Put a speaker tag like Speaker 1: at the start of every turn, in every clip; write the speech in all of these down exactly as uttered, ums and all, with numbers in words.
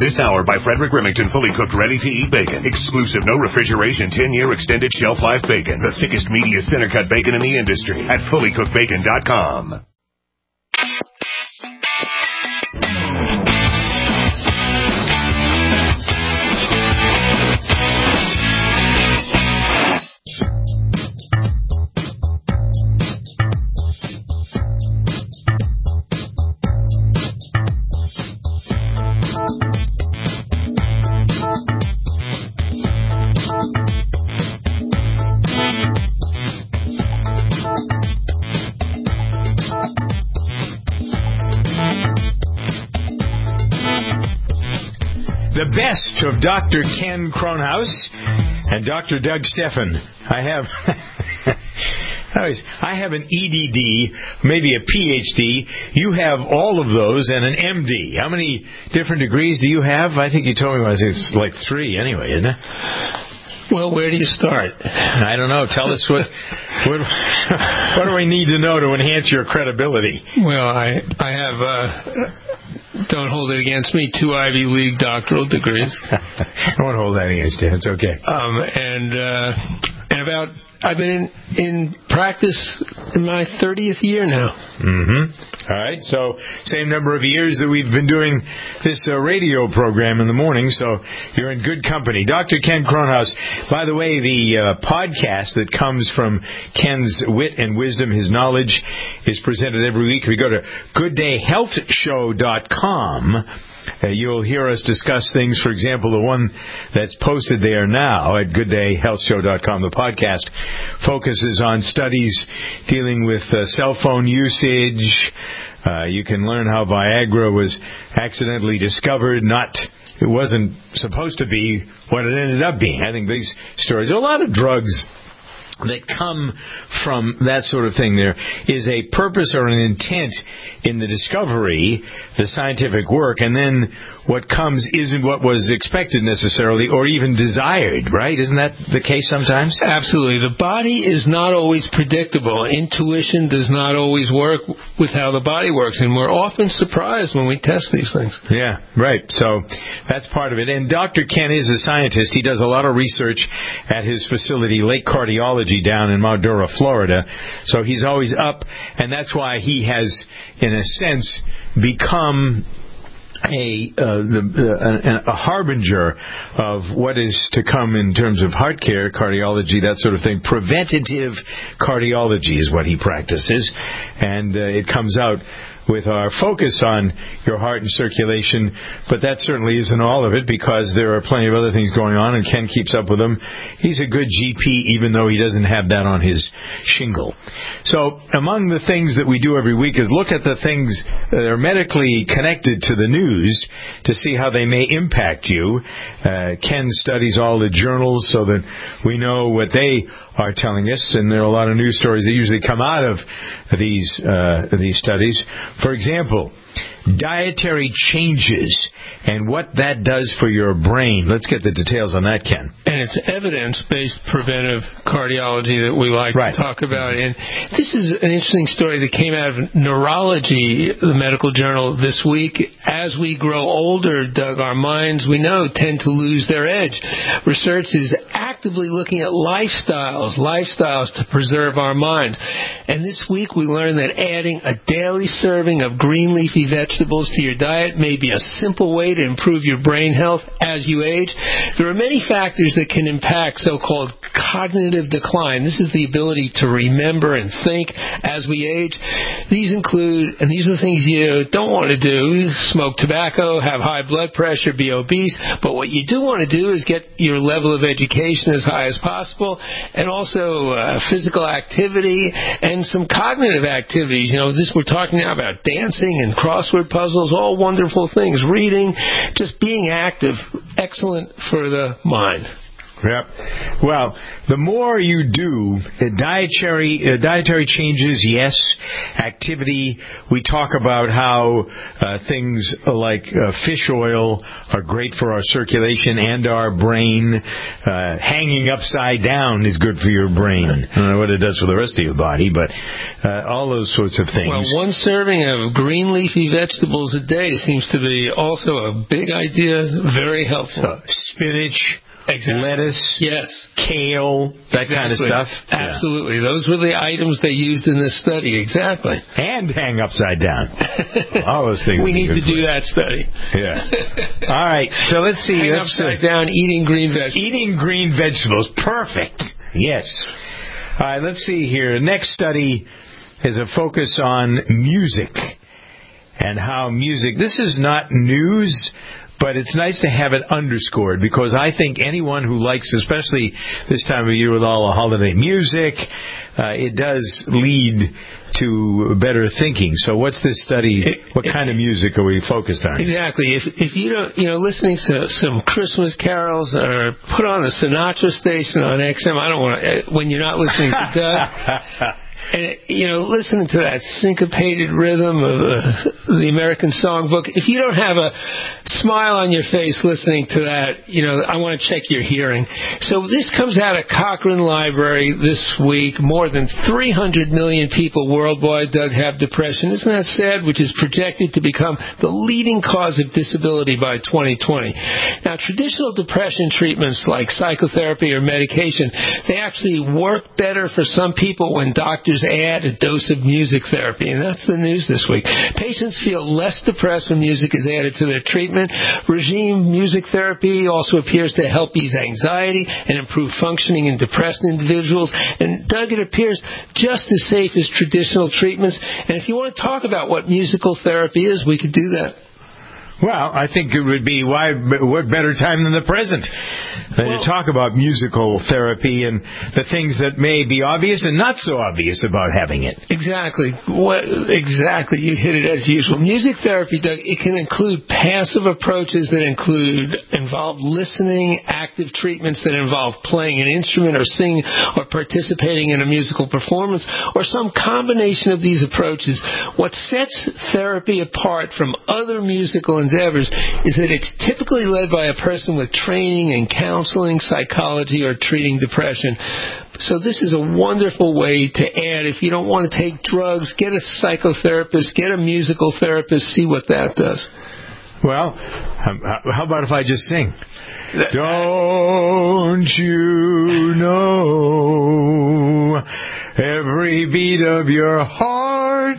Speaker 1: This hour by Frederick Remington, fully cooked, ready-to-eat bacon. Exclusive, no refrigeration, ten-year extended shelf life bacon. The thickest, meatiest, center-cut bacon in the industry at fully cooked bacon dot com.
Speaker 2: The best of Doctor Ken Kronhaus and Doctor Doug Steffen. I have I have an E D D, maybe a P H D. You have all of those and an M D. How many different degrees do you have? I think you told me it's like three anyway, isn't it?
Speaker 3: Well, where do you start?
Speaker 2: I don't know. Tell us what what, what do we need to know to enhance your credibility?
Speaker 3: Well, I I have, uh, don't hold it against me, two Ivy League doctoral degrees.
Speaker 2: I won't hold that against you. It's okay.
Speaker 3: Um, and uh, and about I've been in, in practice in my thirtieth year now.
Speaker 2: Mm-hmm. All right. So same number of years that we've been doing this uh, radio program in the morning. So you're in good company. Doctor Ken Kronhaus. By the way, the uh, podcast that comes from Ken's wit and wisdom, his knowledge, is presented every week. If you go to good day health show dot com, Uh, you'll hear us discuss things. For example, the one that's posted there now at good day health show dot com, the podcast, focuses on studies dealing with uh, cell phone usage. Uh, you can learn how Viagra was accidentally discovered. Not, it wasn't supposed to be what it ended up being. I think these stories, there are a lot of drugs that come from that sort of thing. There is a purpose or an intent in the discovery, the scientific work, and then what comes isn't what was expected necessarily or even desired, right? Isn't that the case sometimes?
Speaker 3: Absolutely. The body is not always predictable. Intuition does not always work with how the body works, and we're often surprised when we test these things.
Speaker 2: Yeah, right. So that's part of it. And Doctor Ken is a scientist. He does a lot of research at his facility, Lake Cardiology, down in Mildura, Florida. So he's always up, and that's why he has, in a sense, become a uh, the, uh, a harbinger of what is to come in terms of heart care, cardiology, that sort of thing. Preventative cardiology is what he practices, and uh, it comes out with our focus on your heart and circulation, but that certainly isn't all of it, because there are plenty of other things going on, and Ken keeps up with them. He's a good G P, even though he doesn't have that on his shingle. So among the things that we do every week is look at the things that are medically connected to the news to see how they may impact you. Uh, Ken studies all the journals so that we know what they are telling us, and there are a lot of news stories that usually come out of these uh, these studies. For example, dietary changes and what that does for your brain. Let's get the details on that, Ken.
Speaker 3: And it's evidence-based preventive cardiology that we like right. to talk about. And this is an interesting story that came out of Neurology, the medical journal, this week. As we grow older, Doug, our minds, we know, tend to lose their edge. Research is actively looking at lifestyles, lifestyles to preserve our minds. And this week we learned that adding a daily serving of green leafy vegetables to your diet may be a simple way to improve your brain health as you age. There are many factors that can impact so-called cognitive decline. This is the ability to remember and think as we age. These include, and these are the things you don't want to do, smoke tobacco, have high blood pressure, be obese, but what you do want to do is get your level of education as high as possible, and also uh, physical activity and some cognitive activities. You know, this we're talking now about dancing and crossword puzzles, all wonderful things. Reading, just being active, excellent for the mind.
Speaker 2: Yep. Well, the more you do, uh, dietary uh, dietary changes, yes. Activity. We talk about how uh, things like uh, fish oil are great for our circulation and our brain. Uh, hanging upside down is good for your brain. I don't know what it does for the rest of your body, but uh, all those sorts of things.
Speaker 3: Well, one serving of green leafy vegetables a day seems to be also a big idea, very helpful.
Speaker 2: Uh, spinach.
Speaker 3: Exactly.
Speaker 2: Lettuce,
Speaker 3: yes,
Speaker 2: kale, that
Speaker 3: exactly.
Speaker 2: kind of stuff.
Speaker 3: Absolutely. Yeah. Those were the items they used in this study. Exactly.
Speaker 2: And hang upside down. All those things.
Speaker 3: We need to do that study.
Speaker 2: Yeah. All right. So let's see.
Speaker 3: Hang
Speaker 2: let's
Speaker 3: upside
Speaker 2: uh,
Speaker 3: down, eating green vegetables.
Speaker 2: Eating green vegetables. Perfect. Yes. All right. Let's see here. Next study is a focus on music and how music. This is not news. But it's nice to have it underscored because I think anyone who likes, especially this time of year with all the holiday music, uh, it does lead to better thinking. So what's this study? What kind of music are we focused on?
Speaker 3: Exactly. If if you don't, you know, listening to some Christmas carols or put on a Sinatra station on X M, I don't want to, when you're not listening to Doug. And, you know, listening to that syncopated rhythm of uh, the American Songbook, if you don't have a smile on your face listening to that, you know, I want to check your hearing. So this comes out of Cochrane Library this week. More than three hundred million people worldwide, Doug, have depression. Isn't that sad? Which is projected to become the leading cause of disability by twenty twenty. Now, traditional depression treatments like psychotherapy or medication, they actually work better for some people when doctors add a dose of music therapy, and that's the news this week. Patients feel less depressed when music is added to their treatment. Regime music therapy also appears to help ease anxiety and improve functioning in depressed individuals. And Doug, it appears just as safe as traditional treatments. And if you want to talk about what musical therapy is, we could do that.
Speaker 2: Well, I think it would be, why, what better time than the present than well, to talk about musical therapy and the things that may be obvious and not so obvious about having it.
Speaker 3: Exactly. What, exactly. You hit it as usual. Music therapy, Doug, it can include passive approaches that include involve listening, active treatments that involve playing an instrument or singing or participating in a musical performance, or some combination of these approaches. What sets therapy apart from other musical endeavors is that it's typically led by a person with training in counseling, psychology, or treating depression. So this is a wonderful way to add. If you don't want to take drugs, get a psychotherapist, get a musical therapist, see what that does.
Speaker 2: Well, how about if I just sing? Don't you know every beat of your heart?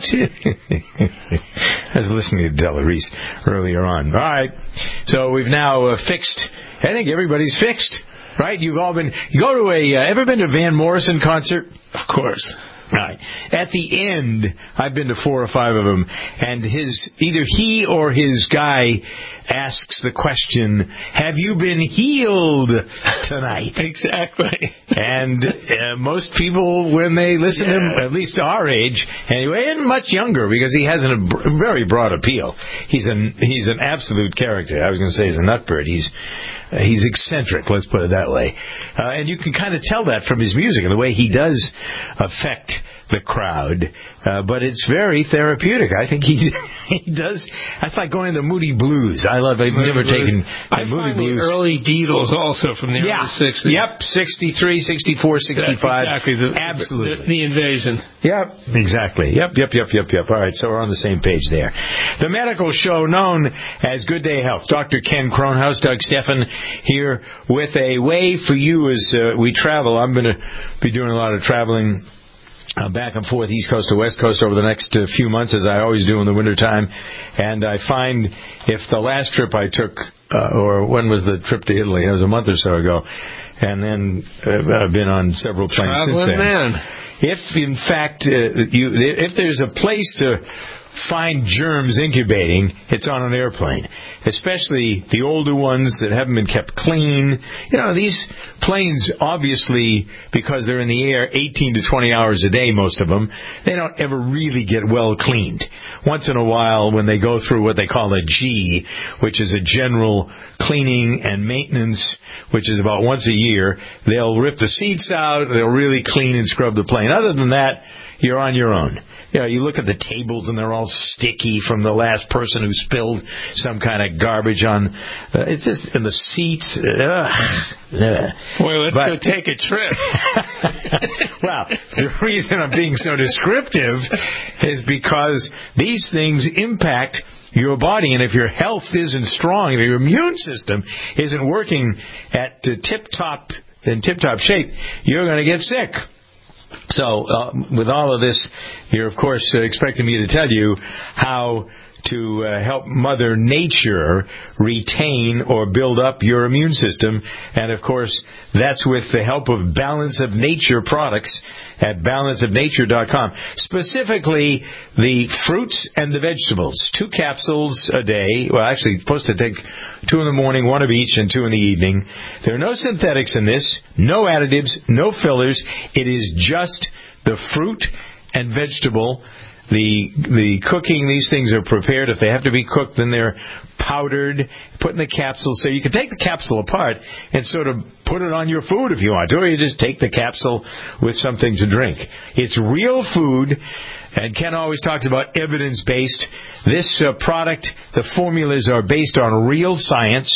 Speaker 2: I was listening to Della Reese earlier on. All right. So we've now uh, fixed. I think everybody's fixed, right? You've all been. You go to a. Uh, ever been to a Van Morrison concert?
Speaker 3: Of course.
Speaker 2: Right. At the end, I've been to four or five of them, and his either he or his guy asks the question, "Have you been healed tonight?"
Speaker 3: Exactly.
Speaker 2: And uh, most people, when they listen yeah. to him, at least our age, anyway, and much younger, because he has a very broad appeal. He's an he's an absolute character. I was going to say he's a nutbird. He's Uh, he's eccentric, let's put it that way. Uh, and you can kind of tell that from his music and the way he does affect the crowd. Uh, but it's very therapeutic. I think he he does. That's like going to the Moody Blues. I love. I've Moody never Blues. taken the
Speaker 3: I
Speaker 2: Moody
Speaker 3: find
Speaker 2: Blues.
Speaker 3: The early Beatles also from the
Speaker 2: yeah.
Speaker 3: early sixties.
Speaker 2: Yep, sixty-three, sixty-four, sixty-five.
Speaker 3: Exactly. The,
Speaker 2: Absolutely.
Speaker 3: The, the invasion.
Speaker 2: Yep, exactly. Yep, yep, yep, yep, yep. All right, so we're on the same page there. The medical show known as Good Day Health. Doctor Ken Kronhaus, Doug Steffen here with a way for you as uh, we travel. I'm going to be doing a lot of traveling Uh, back and forth, East Coast to West Coast over the next uh, few months, as I always do in the wintertime. And I find if the last trip I took, uh, or when was the trip to Italy? It was a month or so ago. And then uh, I've been on several planes
Speaker 3: Traveling
Speaker 2: since then.
Speaker 3: man.
Speaker 2: If, in fact, uh, you, if there's a place to find germs incubating, it's on an airplane, especially the older ones that haven't been kept clean. You know, these planes, obviously, because they're in the air eighteen to twenty hours a day, most of them, they don't ever really get well cleaned. Once in a while, when they go through what they call a G, which is a general cleaning and maintenance, which is about once a year. They'll rip the seats out. They'll really clean and scrub the plane. Other than that, you're on your own. You know, you look at the tables and they're all sticky from the last person who spilled some kind of garbage on. Uh, it's just in the seats. Ugh.
Speaker 3: Boy, let's
Speaker 2: but,
Speaker 3: go take a trip.
Speaker 2: Well, the reason I'm being so descriptive is because these things impact your body, and if your health isn't strong, if your immune system isn't working at the tip-top in tip-top shape, you're going to get sick. So, uh, with all of this, you're, of course, uh, expecting me to tell you how to uh, help Mother Nature retain or build up your immune system. And, of course, that's with the help of Balance of Nature products at balance of nature dot com. Specifically, the fruits and the vegetables. Two capsules a day. Well, actually, supposed to take two in the morning, one of each, and two in the evening. There are no synthetics in this, no additives, no fillers. It is just the fruit and vegetable. The the cooking, these things are prepared. If they have to be cooked, then they're powdered, put in the capsule. So you can take the capsule apart and sort of put it on your food if you want to, or you just take the capsule with something to drink. It's real food, and Ken always talks about evidence-based. This uh, product, the formulas are based on real science.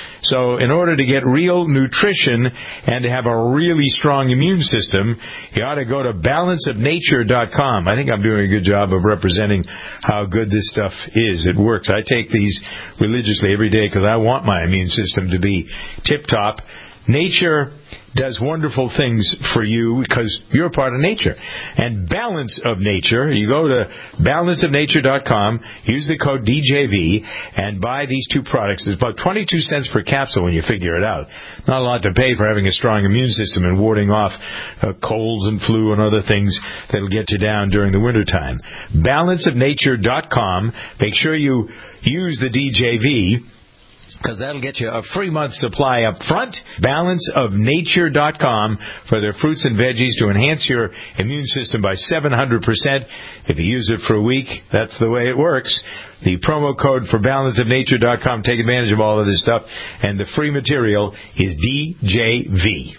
Speaker 2: So in order to get real nutrition and to have a really strong immune system, you ought to go to balance of nature dot com. I think I'm doing a good job of representing how good this stuff is. It works. I take these religiously every day because I want my immune system to be tip-top. Nature does wonderful things for you because you're part of nature. And Balance of Nature, you go to balance of nature dot com, use the code D J V, and buy these two products. It's about twenty-two cents per capsule when you figure it out. Not a lot to pay for having a strong immune system and warding off uh, colds and flu and other things that'll get you down during the wintertime. balance of nature dot com. Make sure you use the D J V, because that'll get you a free month supply up front. balance of nature dot com for their fruits and veggies to enhance your immune system by seven hundred percent. If you use it for a week, that's the way it works. The promo code for balance of nature dot com, take advantage of all of this stuff, and the free material is D J V.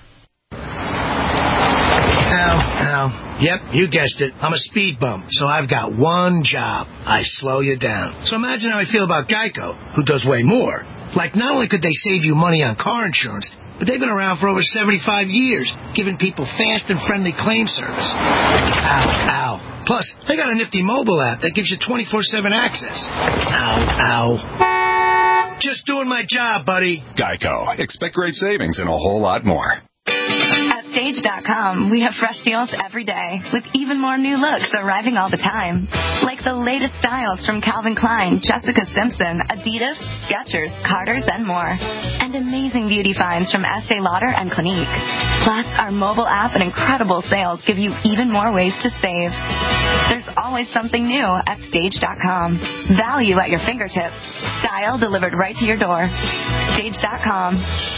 Speaker 4: Ow, ow. Yep, you guessed it. I'm a speed bump, so I've got one job. I slow you down. So imagine how I feel about Geico, who does way more. Like, not only could they save you money on car insurance, but they've been around for over seventy-five years, giving people fast and friendly claim service. Ow, ow. Plus, they got a nifty mobile app that gives you twenty-four seven access. Ow, ow. Just doing my job, buddy.
Speaker 5: Geico. Expect great savings and a whole lot more.
Speaker 6: Stage dot com, we have fresh deals every day, with even more new looks arriving all the time. Like the latest styles from Calvin Klein, Jessica Simpson, Adidas, Skechers, Carter's, and more. And amazing beauty finds from Estee Lauder and Clinique. Plus, our mobile app and incredible sales give you even more ways to save. There's always something new at Stage dot com. Value at your fingertips. Style delivered right to your door. Stage dot com.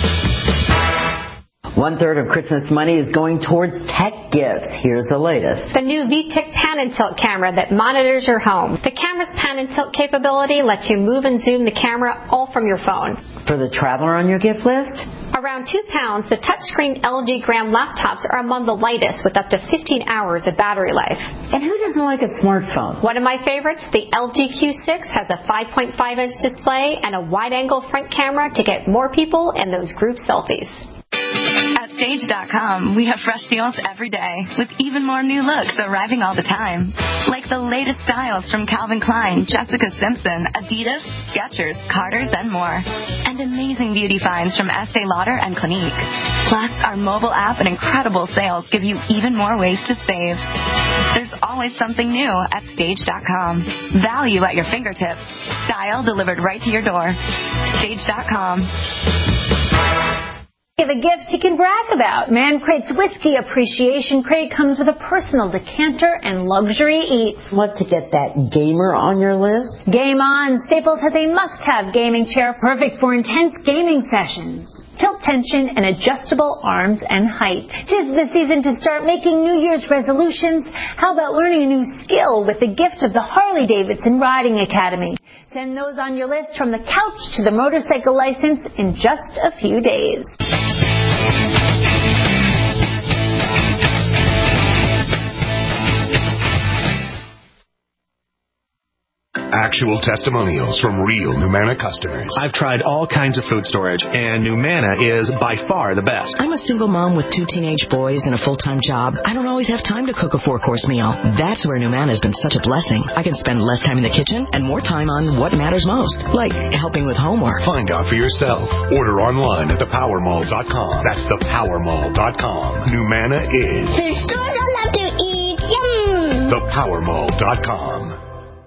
Speaker 7: One-third of Christmas money is going towards tech gifts. Here's the latest.
Speaker 8: The new V-Tic Pan and Tilt camera that monitors your home. The camera's pan and tilt capability lets you move and zoom the camera all from your phone.
Speaker 7: For the traveler on your gift list?
Speaker 8: Around two pounds, the touchscreen L G Gram laptops are among the lightest with up to fifteen hours of battery life.
Speaker 7: And who doesn't like a smartphone?
Speaker 8: One of my favorites, the L G Q six, has a five point five inch display and a wide-angle front camera to get more people in those group selfies.
Speaker 6: At Stage dot com, we have fresh deals every day, with even more new looks arriving all the time. Like the latest styles from Calvin Klein, Jessica Simpson, Adidas, Skechers, Carter's, and more. And amazing beauty finds from Estee Lauder and Clinique. Plus, our mobile app and incredible sales give you even more ways to save. There's always something new at Stage dot com. Value at your fingertips. Style delivered right to your door. Stage dot com.
Speaker 9: Give a gift you can brag about. Man Crate's Whiskey Appreciation Crate comes with a personal decanter and luxury eats.
Speaker 7: What, to get that gamer on your list?
Speaker 9: Game on. Staples has a must-have gaming chair perfect for intense gaming sessions. tilt tension, and adjustable arms and height. Tis the season to start making New Year's resolutions. How about learning a new skill with the gift of the Harley-Davidson Riding Academy? Send those on your list from the couch to the motorcycle license in just a few days.
Speaker 1: Actual testimonials from real Numanna customers.
Speaker 10: I've tried all kinds of food storage, and Numanna is by far the best.
Speaker 11: I'm a single mom with two teenage boys and a full-time job. I don't always have time to cook a four-course meal. That's where Numanna has been such a blessing. I can spend less time in the kitchen and more time on what matters most, like helping with homework.
Speaker 1: Find out for yourself. Order online at the power mall dot com. That's the power mall dot com. Numanna is
Speaker 12: There's stores I love to eat. Yum!
Speaker 1: the power mall dot com.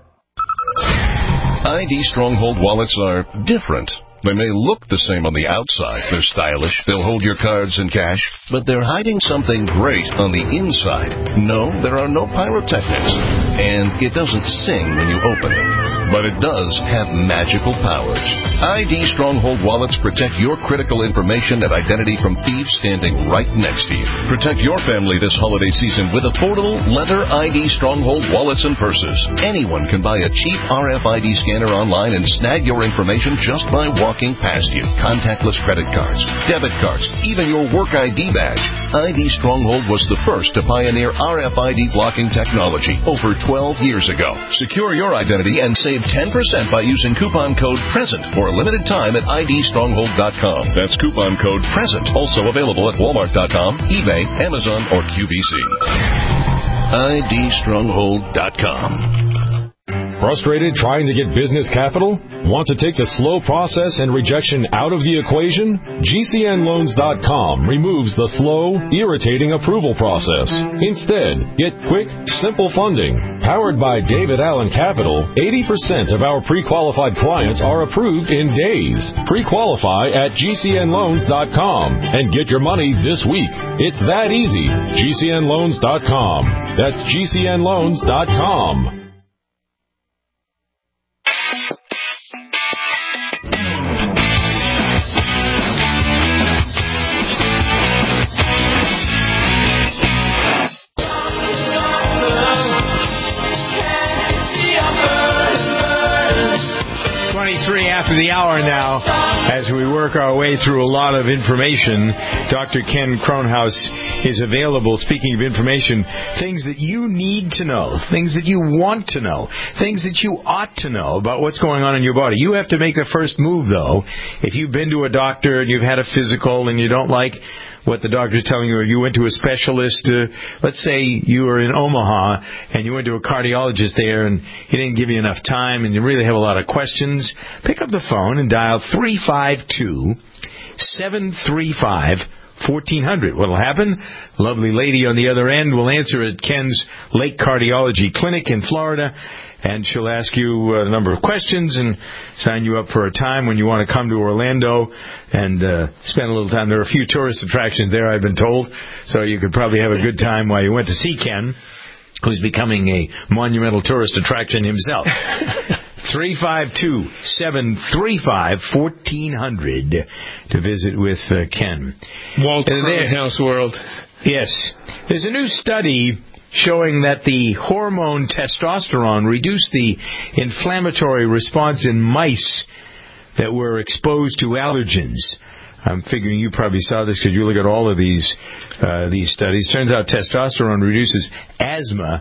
Speaker 13: I D Stronghold wallets are different. They may look the same on the outside. They're stylish. They'll hold your cards and cash, but they're hiding something great on the inside. No, there are no pyrotechnics, and it doesn't sing when you open it, but it does have magical powers. I D Stronghold wallets protect your critical information and identity from thieves standing right next to you. Protect your family this holiday season with affordable leather I D Stronghold wallets and purses. Anyone can buy a cheap R F I D scanner online and snag your information just by walking past you. Contactless credit cards, debit cards, even your work I D badge. I D Stronghold was the first to pioneer R F I D blocking technology over twelve years ago. Secure your identity and save ten percent by using coupon code PRESENT for a limited time at I D stronghold dot com. That's coupon code PRESENT. Also available at walmart dot com, eBay, Amazon, or Q V C. I D stronghold dot com.
Speaker 14: Frustrated trying to get business capital? Want to take the slow process and rejection out of the equation? G C N loans dot com removes the slow, irritating approval process. Instead, get quick, simple funding. Powered by David Allen Capital, eighty percent of our pre-qualified clients are approved in days. Pre-qualify at G C N loans dot com and get your money this week. It's that easy. G C N loans dot com. That's G C N loans dot com.
Speaker 2: twenty-three after the hour now, as we work our way through a lot of information. Doctor Ken Kronhaus is available. Speaking of information, things that you need to know, things that you want to know, things that you ought to know about what's going on in your body. You have to make the first move, though. If you've been to a doctor and you've had a physical and you don't like what the doctor's telling you, or you went to a specialist, uh, let's say you were in Omaha and you went to a cardiologist there and he didn't give you enough time and you really have a lot of questions, pick up the phone and dial three five two, seven three five, fourteen hundred. What'll happen? A lovely lady on the other end will answer at Ken's Lake Cardiology Clinic in Florida, and she'll ask you a number of questions and sign you up for a time when you want to come to Orlando and uh, spend a little time. There are a few tourist attractions there, I've been told, so you could probably have a good time while you went to see Ken, who's becoming a monumental tourist attraction himself. three five two, seven three five, fourteen hundred to visit with uh, Ken.
Speaker 3: Walt Kronhaus World.
Speaker 2: Yes. There's a new study showing that the hormone testosterone reduced the inflammatory response in mice that were exposed to allergens. I'm figuring you probably saw this because you look at all of these uh, these studies. Turns out testosterone reduces asthma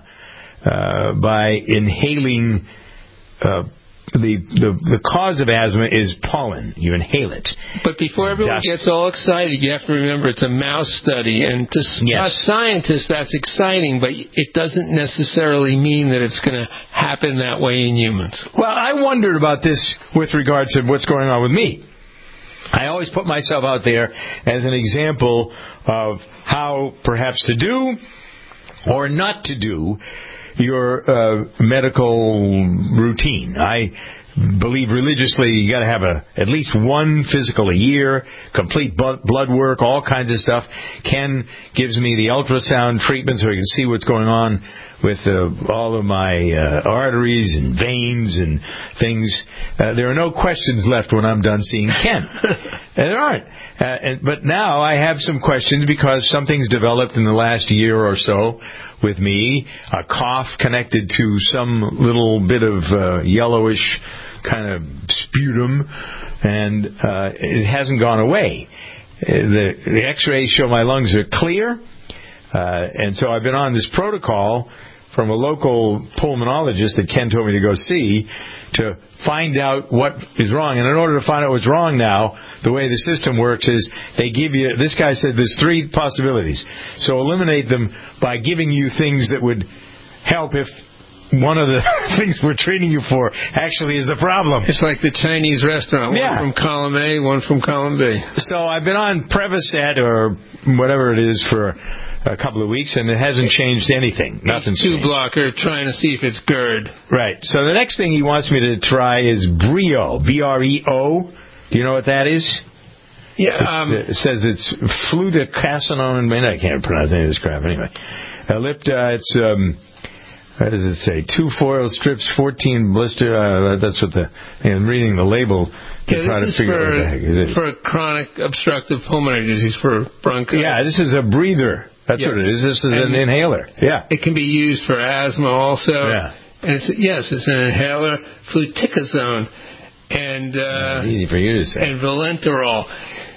Speaker 2: uh, by inhaling. Uh, the, the the cause of asthma is pollen. You inhale it.
Speaker 3: But before everyone
Speaker 2: Dust.
Speaker 3: gets all excited, you have to remember it's a mouse study. And to
Speaker 2: Yes.
Speaker 3: us scientists, that's exciting, but it doesn't necessarily mean that it's going to happen that way in humans.
Speaker 2: Well, I wondered about this with regard to what's going on with me. I always put myself out there as an example of how perhaps to do or not to do your uh, medical routine. I believe religiously you got to have a at least one physical a year, complete bu- blood work, all kinds of stuff. Ken gives me the ultrasound treatment so he can see what's going on with uh, all of my uh, arteries and veins and things. Uh, there are no questions left when I'm done seeing Ken. There aren't. Uh, and, but now I have some questions because something's developed in the last year or so with me. A cough connected to some little bit of uh, yellowish kind of sputum, and uh, it hasn't gone away. The, the x-rays show my lungs are clear, uh, and so I've been on this protocol from a local pulmonologist that Ken told me to go see to find out what is wrong. And in order to find out what's wrong now, the way the system works is they give you, this guy said there's three possibilities. So eliminate them by giving you things that would help if one of the things we're treating you for actually is the problem.
Speaker 3: It's like the Chinese restaurant. One
Speaker 2: yeah.
Speaker 3: from column A, one from column B.
Speaker 2: So I've been on Prevacet or whatever it is for a couple of weeks, and it hasn't changed anything. Nothing's
Speaker 3: Two
Speaker 2: changed.
Speaker 3: blocker, trying to see if it's GERD.
Speaker 2: Right. So the next thing he wants me to try is Breo. B R E O. Do you know what that is?
Speaker 3: Yeah. Um,
Speaker 2: it says it's fluticasone. I can't pronounce any of this crap anyway. Ellipta, it's... Um, What does it say? Two foil strips, fourteen blister. Uh, that's what the. I'm reading the label to
Speaker 3: yeah,
Speaker 2: try to figure
Speaker 3: for,
Speaker 2: out what the heck it is.
Speaker 3: For chronic obstructive pulmonary disease, for bronchitis.
Speaker 2: Yeah, this is a breather. That's yes. what it is. This is and an inhaler. Yeah.
Speaker 3: It can be used for asthma also.
Speaker 2: Yeah.
Speaker 3: And it's, yes, it's an inhaler, fluticasone, and uh,
Speaker 2: yeah, easy for you to say.
Speaker 3: And Valenterol.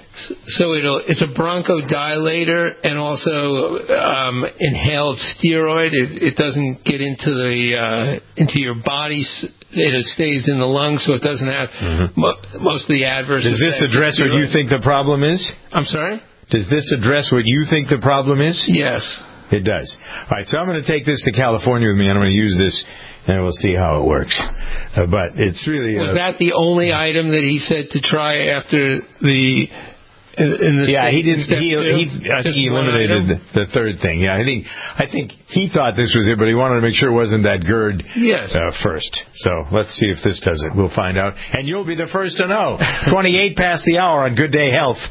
Speaker 3: So it'll, it's a bronchodilator and also um, inhaled steroid. It, it doesn't get into the uh, into your body. It stays in the lungs, so it doesn't have mm-hmm. mo- most of the adverse
Speaker 2: Does
Speaker 3: effects.
Speaker 2: Does this address what you think the problem is?
Speaker 3: I'm sorry?
Speaker 2: Does this address what you think the problem is?
Speaker 3: Yes.
Speaker 2: It does. All right, so I'm going to take this to California with me, and I'm going to use this, and we'll see how it works. Uh, but it's really...
Speaker 3: Was
Speaker 2: uh,
Speaker 3: that the only item that he said to try after the... In, in the
Speaker 2: yeah, he didn't. He, he, I think
Speaker 3: Just
Speaker 2: he eliminated the, the third thing. Yeah, I think I think he thought this was it, but he wanted to make sure it wasn't that GERD
Speaker 3: yes.
Speaker 2: uh, first. So let's see if this does it. We'll find out, and you'll be the first to know. Twenty-eight past the hour on Good Day Health.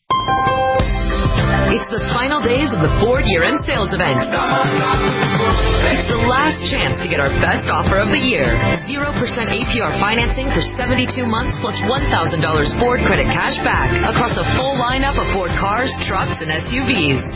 Speaker 11: It's the final days of the Ford year-end sales event. It's the last chance to get our best offer of the year. zero percent A P R financing for seventy-two months plus one thousand dollars Ford credit cash back across a full lineup of Ford cars, trucks, and S U Vs.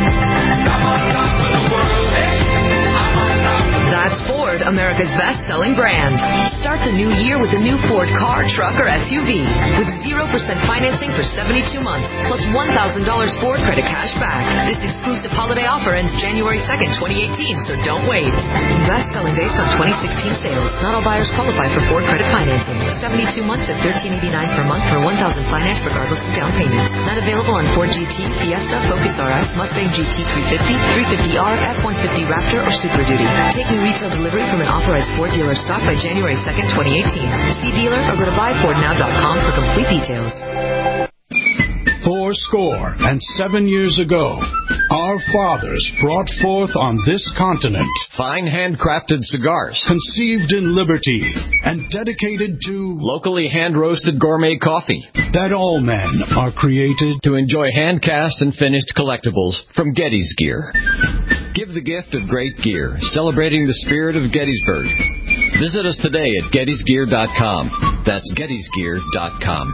Speaker 11: That's Ford, America's best-selling brand. Start the new year with a new Ford car, truck, or S U V with zero percent financing for seventy-two months plus one thousand dollars Ford credit cash back. This exclusive holiday offer ends January second, twenty eighteen, so don't wait. Best-selling based on twenty sixteen sales. Not all buyers qualify for Ford credit financing. seventy-two months at thirteen eighty-nine per month for one thousand dollars finance regardless of down payment. Not available on Ford G T, Fiesta, Focus R S, Mustang G T three fifty, three fifty R, F one fifty Raptor, or Super Duty. Taking retail delivery from an authorized Ford dealer stock by January second, twenty eighteen. See dealer or go to buy ford now dot com for complete details.
Speaker 15: Four score and seven years ago, our fathers brought forth on this continent
Speaker 16: fine handcrafted cigars,
Speaker 15: conceived in liberty and dedicated to
Speaker 16: locally hand-roasted gourmet coffee,
Speaker 15: that all men are created
Speaker 16: to enjoy hand-cast and finished collectibles from Getty's Gear. Give the gift of great gear, celebrating the spirit of Gettysburg. Visit us today at gettys gear dot com. That's gettys gear dot com.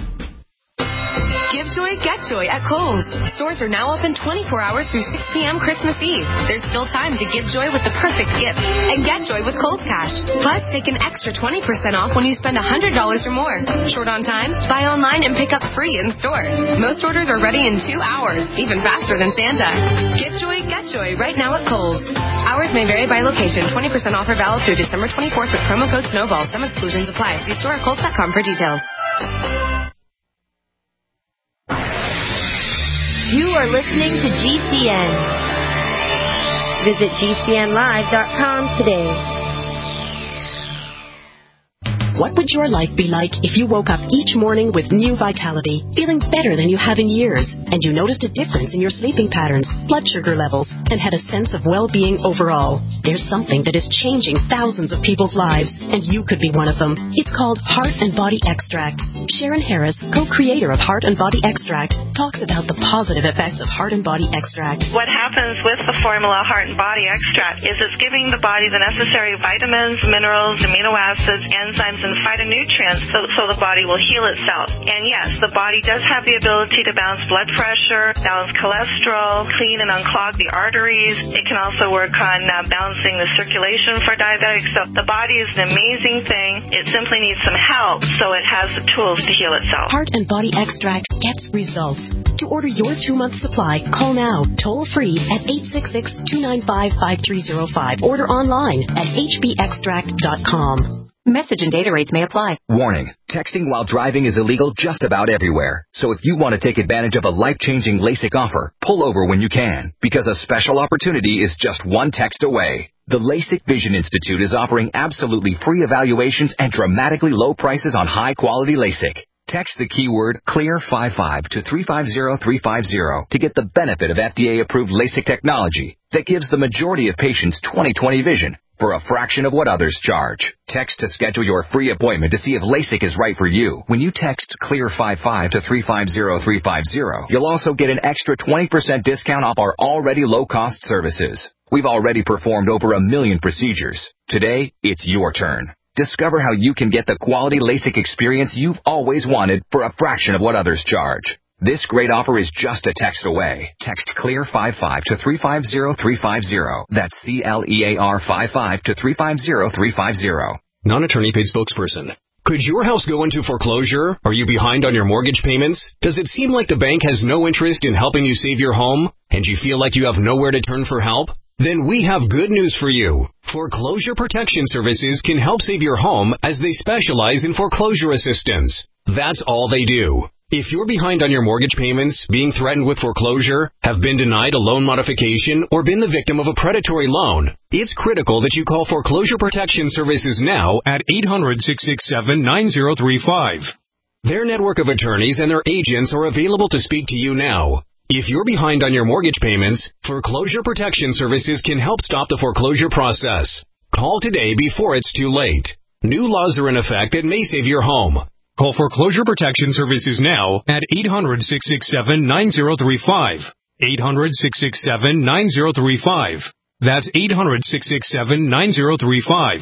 Speaker 17: Give joy, get joy at Kohl's. Stores are now open twenty-four hours through six p.m. Christmas Eve. There's still time to give joy with the perfect gift and get joy with Kohl's Cash. Plus, take an extra twenty percent off when you spend one hundred dollars or more. Short on time? Buy online and pick up free in store. Most orders are ready in two hours, even faster than Santa. Give joy, get joy right now at Kohl's. Hours may vary by location. twenty percent offer valid through December twenty-fourth with promo code SNOWBALL. Some exclusions apply. See store at Kohl's dot com for details.
Speaker 18: You are listening to G C N. Visit G C N live dot com today.
Speaker 11: What would your life be like if you woke up each morning with new vitality, feeling better than you have in years, and you noticed a difference in your sleeping patterns, blood sugar levels, and had a sense of well-being overall? There's something that is changing thousands of people's lives, and you could be one of them. It's called Heart and Body Extract. Sharon Harris, co-creator of Heart and Body Extract, talks about the positive effects of Heart and Body Extract.
Speaker 19: What happens with the formula Heart and Body Extract is it's giving the body the necessary vitamins, minerals, amino acids, enzymes, and phytonutrients so, so the body will heal itself. And yes, the body does have the ability to balance blood pressure, balance cholesterol, clean and unclog the arteries. It can also work on uh, balancing the circulation for diabetics. So the body is an amazing thing. It simply needs some help, so it has the tools to heal itself.
Speaker 11: Heart and Body Extract gets results. To order your two-month supply, call now, toll-free at eight six six, two nine five, five three zero five. Order online at h b extract dot com.
Speaker 20: Message and data rates may apply.
Speaker 21: Warning, texting while driving is illegal just about everywhere. So if you want to take advantage of a life-changing LASIK offer, pull over when you can, because a special opportunity is just one text away. The LASIK Vision Institute is offering absolutely free evaluations and dramatically low prices on high-quality LASIK. Text the keyword CLEAR fifty-five to three five zero three five zero to get the benefit of F D A-approved LASIK technology that gives the majority of patients twenty twenty vision for a fraction of what others charge. Text to schedule your free appointment to see if LASIK is right for you. When you text CLEAR fifty-five to three five zero three five zero, you'll also get an extra twenty percent discount off our already low-cost services. We've already performed over a million procedures. Today, it's your turn. Discover how you can get the quality LASIK experience you've always wanted for a fraction of what others charge. This great offer is just a text away. Text CLEAR fifty-five to three five zero three five zero. That's C L E A R fifty-five to three five zero three five zero.
Speaker 22: Non-attorney paid spokesperson. Could your house go into foreclosure? Are you behind on your mortgage payments? Does it seem like the bank has no interest in helping you save your home, and you feel like you have nowhere to turn for help? Then we have good news for you. Foreclosure Protection Services can help save your home as they specialize in foreclosure assistance. That's all they do. If you're behind on your mortgage payments, being threatened with foreclosure, have been denied a loan modification, or been the victim of a predatory loan, it's critical that you call Foreclosure Protection Services now at eight hundred, six six seven, nine zero three five. Their network of attorneys and their agents are available to speak to you now. If you're behind on your mortgage payments, Foreclosure Protection Services can help stop the foreclosure process. Call today before it's too late. New laws are in effect that may save your home. Call Foreclosure Protection Services now at eight hundred, six six seven, nine zero three five. eight hundred, six six seven, nine zero three five. That's eight hundred, six six seven, nine zero three five.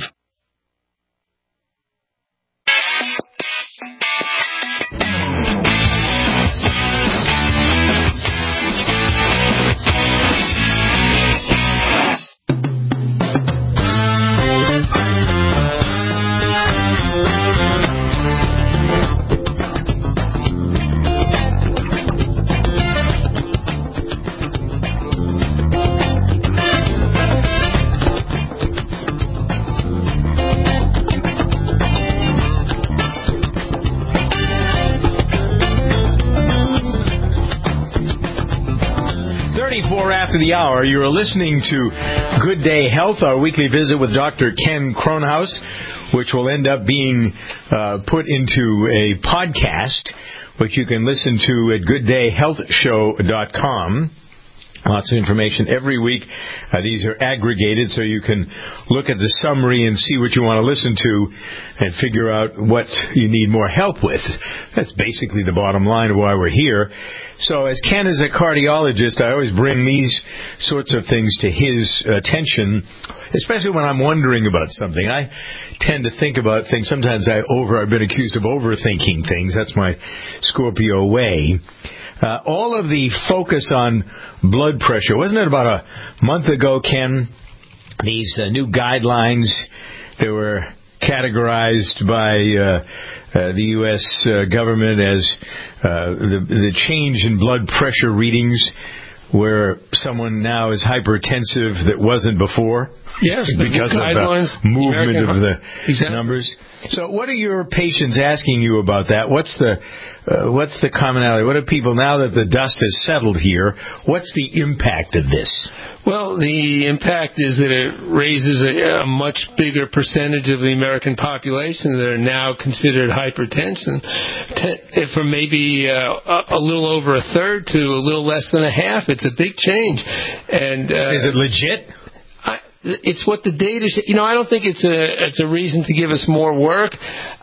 Speaker 2: After the hour, you are listening to Good Day Health, our weekly visit with Doctor Ken Kronhaus, which will end up being uh, put into a podcast, which you can listen to at good day health show dot com. Lots of information every week. Uh, these are aggregated, so you can look at the summary and see what you want to listen to and figure out what you need more help with. That's basically the bottom line of why we're here. So as Ken is a cardiologist, I always bring these sorts of things to his attention, especially when I'm wondering about something. I tend to think about things. Sometimes I over, I've been accused of overthinking things. That's my Scorpio way. Uh, all of the focus on blood pressure, wasn't it about a month ago, Ken? These uh, new guidelines that were categorized by uh, uh, the U S uh, government as uh, the, the change in blood pressure readings, where someone now is hypertensive that wasn't before.
Speaker 3: Yes,
Speaker 2: because of the movement of the
Speaker 3: exactly.
Speaker 2: numbers. So, what are your patients asking you about that? What's the uh, what's the commonality? What are people, now that the dust has settled here, what's the impact of this?
Speaker 3: Well, the impact is that it raises a, a much bigger percentage of the American population that are now considered hypertension, to, from maybe uh, a, a little over a third to a little less than a half. It's a big change. And uh,
Speaker 2: is it legit?
Speaker 3: I, it's what the data. Sh- you know, I don't think it's a it's a reason to give us more work.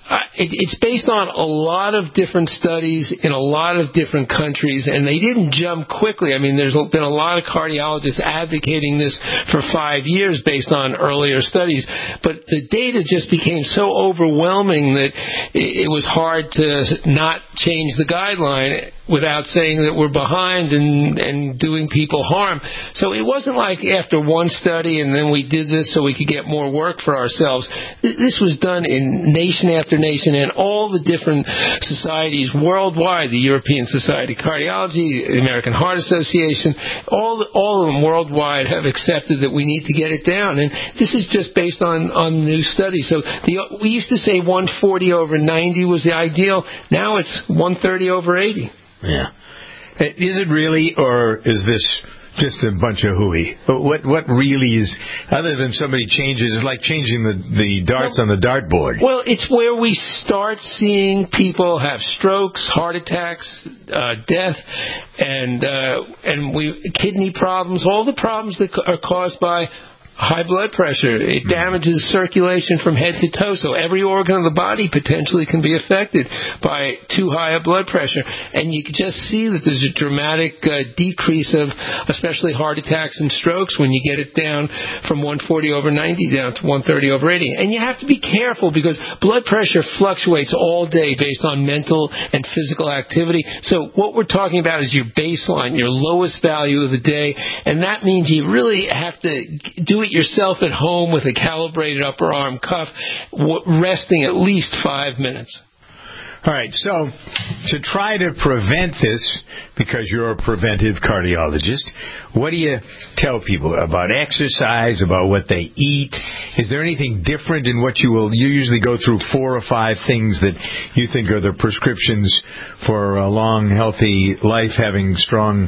Speaker 3: it, it's based on a lot of different studies in a lot of different countries, and they didn't jump quickly. I mean, there's been a lot of cardiologists advocating this for five years based on earlier studies, but the data just became so overwhelming that it, it was hard to not change the guideline without saying that we're behind and, and doing people harm. So it wasn't like after one study and then we did this so we could get more work for ourselves. This was done in nation after nation and all the different societies worldwide, the European Society of Cardiology, the American Heart Association, all, all of them worldwide have accepted that we need to get it down. And this is just based on, on new studies. So the, we used to say one forty over ninety was the ideal. Now it's one thirty over eighty.
Speaker 2: Yeah. Is it really, or is this just a bunch of hooey? What what really is, other than somebody changes, it's like changing the, the darts well, on the dartboard.
Speaker 3: Well, it's where we start seeing people have strokes, heart attacks, uh, death, and uh, and we kidney problems, all the problems that are caused by high blood pressure. It damages circulation from head to toe, so every organ of the body potentially can be affected by too high a blood pressure. And you can just see that there's a dramatic uh, decrease of especially heart attacks and strokes when you get it down from one forty over ninety down to one thirty over eighty. And you have to be careful because blood pressure fluctuates all day based on mental and physical activity. So what we're talking about is your baseline, your lowest value of the day, and that means you really have to do it yourself at home with a calibrated upper arm cuff, resting at least five minutes.
Speaker 2: All right, so to try to prevent this, because you're a preventive cardiologist, what do you tell people about exercise, about what they eat? Is there anything different in what you will, you usually go through four or five things that you think are the prescriptions for a long, healthy life, having strong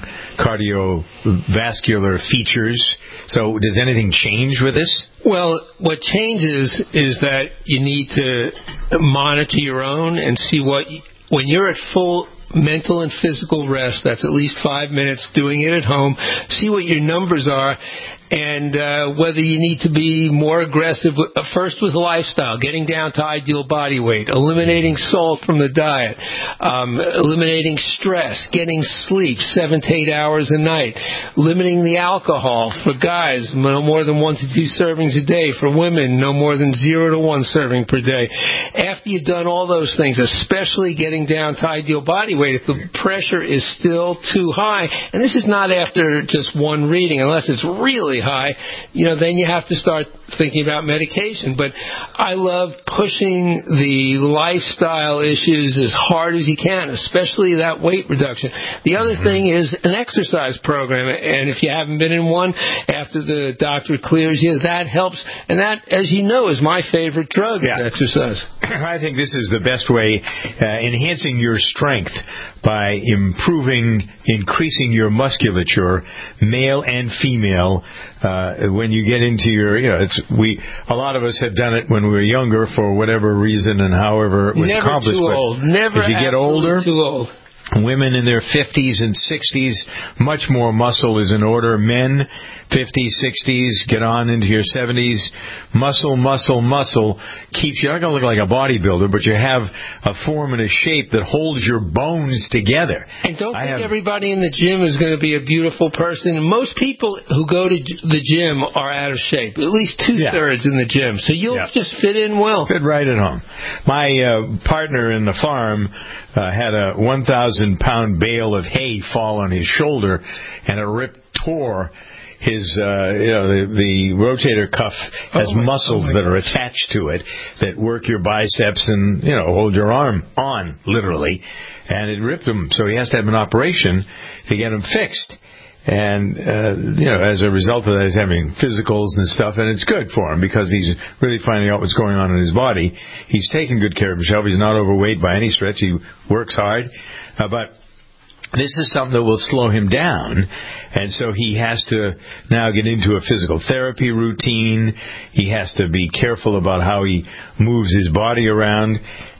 Speaker 2: cardiovascular features. So does anything change with this?
Speaker 3: Well, what changes is that you need to monitor your own and see what, when you're at full mental and physical rest, that's at least five minutes doing it at home, see what your numbers are, and uh, whether you need to be more aggressive, uh, first with lifestyle, getting down to ideal body weight, eliminating salt from the diet, um, eliminating stress, getting sleep seven to eight hours a night, limiting the alcohol for guys, no more than one to two servings a day, for women, no more than zero to one serving per day. After you've done all those things, especially getting down to ideal body weight, if the pressure is still too high, and this is not after just one reading, unless it's really high, you know, then you have to start thinking about medication. But I love pushing the lifestyle issues as hard as you can, especially that weight reduction. The other thing is an exercise program, and if you haven't been in one, after the doctor clears you, that helps. And that, as you know, is my favorite drug, yeah. exercise.
Speaker 2: I think this is the best way, uh, enhancing your strength by improving, increasing your musculature, male and female. Uh, when you get into your, you know, it's we. A lot of us had done it when we were younger for whatever reason and however it was
Speaker 3: Never
Speaker 2: accomplished.
Speaker 3: Too old. Never
Speaker 2: as you get older,
Speaker 3: too old.
Speaker 2: Women in their fifties and sixties, much more muscle is in order. Men, fifties, sixties, get on into your seventies. Muscle, muscle, muscle keeps you, you're not going to look like a bodybuilder, but you have a form and a shape that holds your bones together.
Speaker 3: And don't
Speaker 2: I
Speaker 3: think
Speaker 2: have,
Speaker 3: everybody in the gym is going to be a beautiful person. Most people who go to the gym are out of shape, at least two-thirds yeah. in the gym. So you'll yeah. just fit in well.
Speaker 2: Fit right at home. My uh, partner in the farm uh, had a one thousand pound bale of hay fall on his shoulder, and it ripped, tore his, uh, you know, the, the rotator cuff has oh, muscles oh that are attached to it that work your biceps and, you know, hold your arm on, literally. And it ripped him, so he has to have an operation to get him fixed. And, uh, you know, as a result of that, he's having physicals and stuff, and it's good for him because he's really finding out what's going on in his body. He's taking good care of himself. He's not overweight by any stretch. He works hard. Uh, but this is something that will slow him down, and so he has to now get into a physical therapy routine. He has to be careful about how he moves his body around.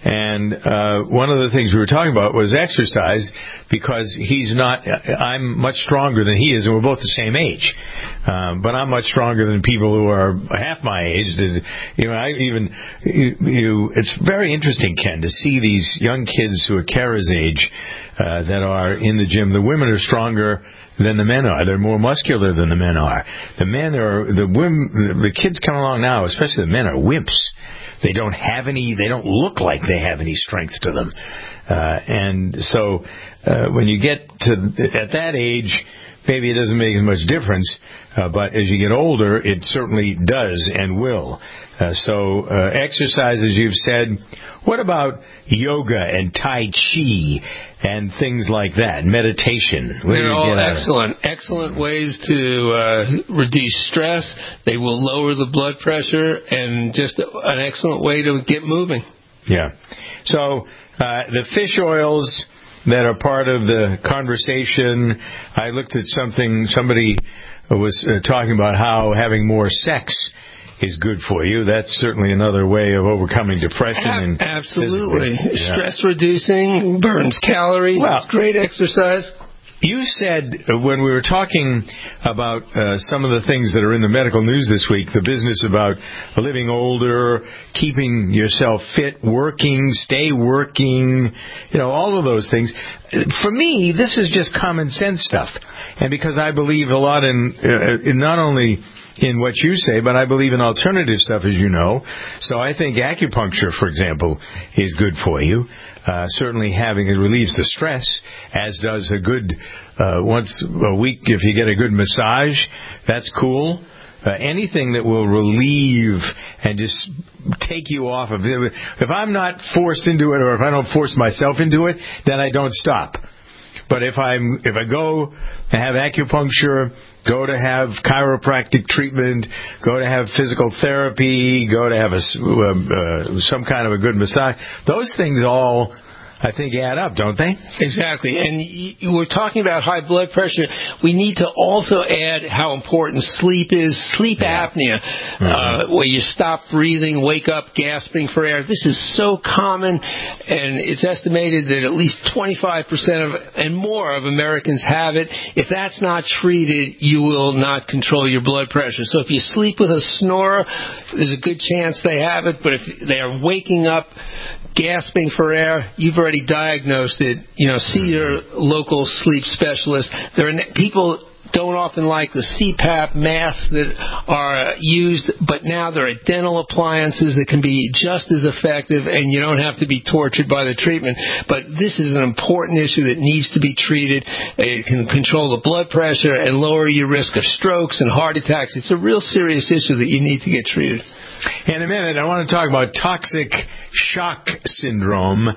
Speaker 2: And uh, one of the things we were talking about was exercise, because he's not, I'm much stronger than he is, and we're both the same age. Um, but I'm much stronger than people who are half my age. You know, I even, you, you it's very interesting, Ken, to see these young kids who are Kara's age uh, that are in the gym. The women are stronger than the men are. They're more muscular than the men are. The men are, the women, the kids come along now, especially the men, are wimps. They don't have any, they don't look like they have any strength to them. Uh, and so, uh, when you get to, at that age, maybe it doesn't make as much difference, uh, but as you get older, it certainly does and will. Uh, so, uh, exercise, as you've said. What about yoga and Tai Chi and things like that, meditation? What
Speaker 3: They're all excellent, excellent ways to uh, reduce stress. They will lower the blood pressure, and just an excellent way to get moving.
Speaker 2: Yeah. So uh, the fish oils that are part of the conversation, I looked at something, somebody was uh, talking about how having more sex is good for you. That's certainly another way of overcoming depression. And
Speaker 3: absolutely.
Speaker 2: Yeah.
Speaker 3: Stress reducing, burns calories. Well, it's great exercise.
Speaker 2: You said uh, when we were talking about uh, some of the things that are in the medical news this week, the business about living older, keeping yourself fit, working, stay working, you know, all of those things. For me, this is just common sense stuff. And because I believe a lot in, uh, in not only in what you say, but I believe in alternative stuff, as you know. So I think acupuncture, for example, is good for you. Uh, certainly having it relieves the stress, as does a good, uh, once a week, if you get a good massage, that's cool. Uh, anything that will relieve and just take you off of it. If I'm not forced into it, or if I don't force myself into it, then I don't stop. But if I'm, if I go and have acupuncture, go to have chiropractic treatment, go to have physical therapy, go to have a, uh, some kind of a good massage, those things all, I think, add up, don't they?
Speaker 3: Exactly. And you were talking about high blood pressure. We need to also add how important sleep is. Sleep yeah. apnea, mm-hmm. uh, where you stop breathing, wake up gasping for air. This is so common, and it's estimated that at least twenty-five percent of and more of Americans have it. If that's not treated, you will not control your blood pressure. So if you sleep with a snorer, there's a good chance they have it. But if they are waking up gasping for air, you've already diagnosed it. You know, see your local sleep specialist. There are people don't often like the C PAP masks that are used, but now there are dental appliances that can be just as effective, and you don't have to be tortured by the treatment. But this is an important issue that needs to be treated. It can control the blood pressure and lower your risk of strokes and heart attacks. It's a real serious issue that you need to get treated.
Speaker 2: In a minute, I want to talk about toxic shock syndrome uh,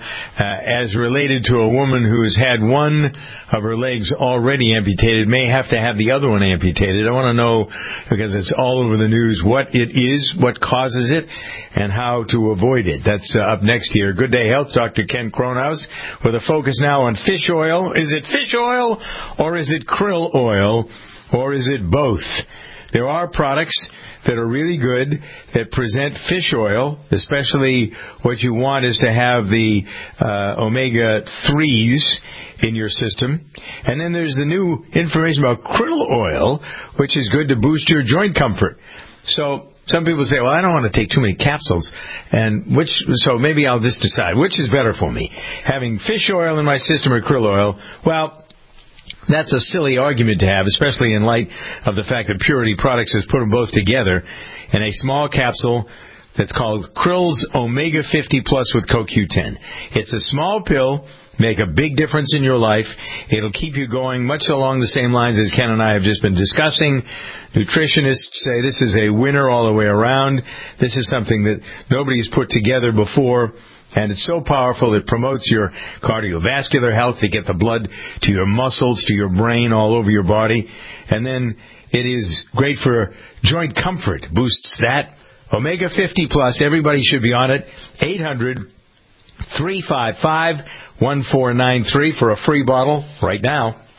Speaker 2: as related to a woman who has had one of her legs already amputated, may have to have the other one amputated. I want to know, because it's all over the news, what it is, what causes it, and how to avoid it. That's uh, up next here. Good Day Health, Doctor Ken Kronhaus, with a focus now on fish oil. Is it fish oil, or is it krill oil, or is it both? There are products that are really good that present fish oil, especially what you want is to have the uh, omega threes in your system. And then there's the new information about krill oil, which is good to boost your joint comfort. So some people say, well, I don't want to take too many capsules, and which so maybe I'll just decide which is better for me, having fish oil in my system or krill oil. Well, that's a silly argument to have, especially in light of the fact that Purity Products has put them both together in a small capsule that's called Krill's Omega fifty Plus with Co Q ten. It's a small pill, make a big difference in your life. It'll keep you going much along the same lines as Ken and I have just been discussing. Nutritionists say this is a winner all the way around. This is something that nobody's put together before. And it's so powerful, it promotes your cardiovascular health to get the blood to your muscles, to your brain, all over your body. And then it is great for joint comfort, boosts that. Omega fifty Plus, everybody should be on it. eight hundred, three five five, one four nine three for a free bottle right now.